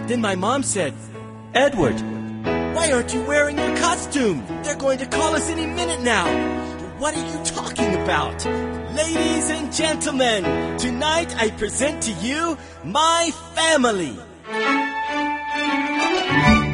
Then my mom said, "Edward, why aren't you wearing your costume? They're going to call us any minute now." "What are you talking about?" "Ladies and gentlemen, tonight I present to you my family."